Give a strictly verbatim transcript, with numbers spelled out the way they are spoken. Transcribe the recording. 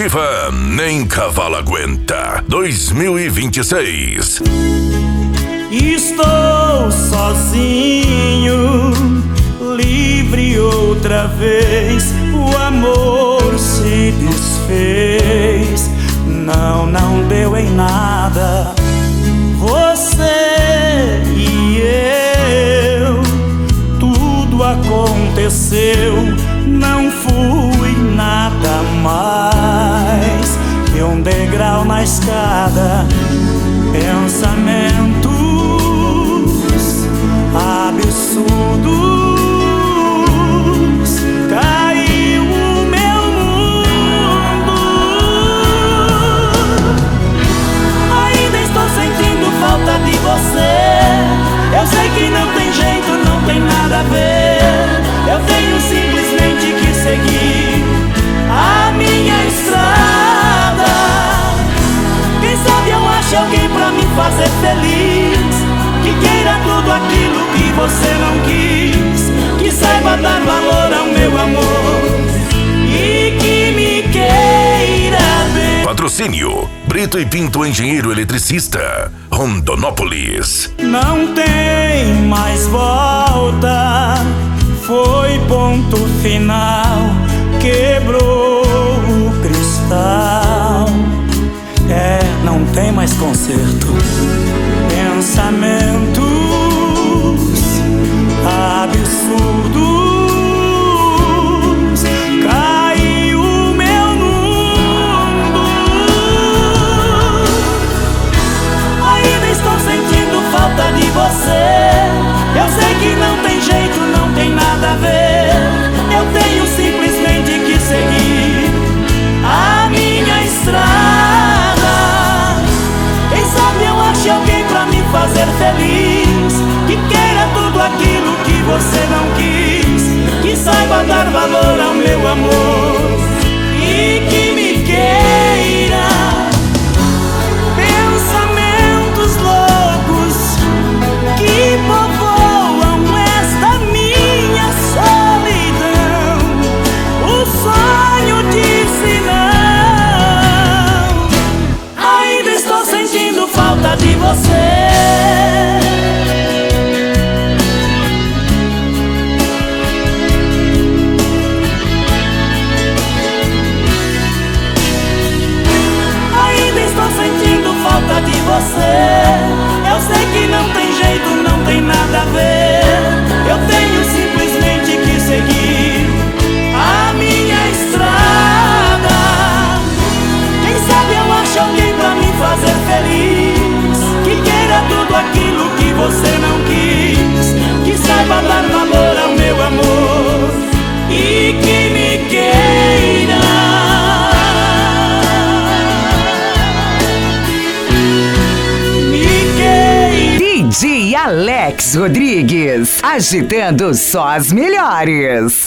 Viva Nem Cavalo Aguenta dois mil e vinte e seis. Estou sozinho, livre outra vez. O amor se desfez, não, não deu em nada. Você e eu, tudo aconteceu, não fui nada mais que um degrau na escada. Pensamentos absurdos, caiu o meu mundo. Ainda estou sentindo falta de você. Eu sei que não tem jeito, não tem nada a ver. Eu tenho simplesmente que seguir a minha estrada. Quem sabe eu acho alguém pra me fazer feliz, que queira tudo aquilo que você não quis, que saiba dar valor ao meu amor e que me queira bem. Patrocínio Brito e Pinto, engenheiro eletricista, Rondonópolis. Não tem mais volta, foi ponto final, quebrou o cristal. É, não tem mais conserto. Pensamentos absurdos, caiu o meu mundo. Ainda estou sentindo falta de você. Eu sei que não tem jeito, não tem nada a ver. Eu tenho simplesmente que seguir a minha estrada. Quem sabe eu acho alguém pra me fazer feliz, que queira tudo aquilo que você não quis, que saiba dar valor ao meu amor e que me queira. Pensamentos loucos que povoam esta minha solidão. O sonho disse não. Ainda estou sentindo falta de você. Ainda estou sentindo falta de você. Eu sei que não tem jeito, não tem nada a ver. Eu tenho simplesmente que seguir a minha estrada. Quem sabe eu acho alguém pra me fazer feliz, que queira tudo aquilo que você não quis, que saiba dar valor ao meu amor e que me queira. Me queira. D J Alex Rodrigues, agitando só as melhores.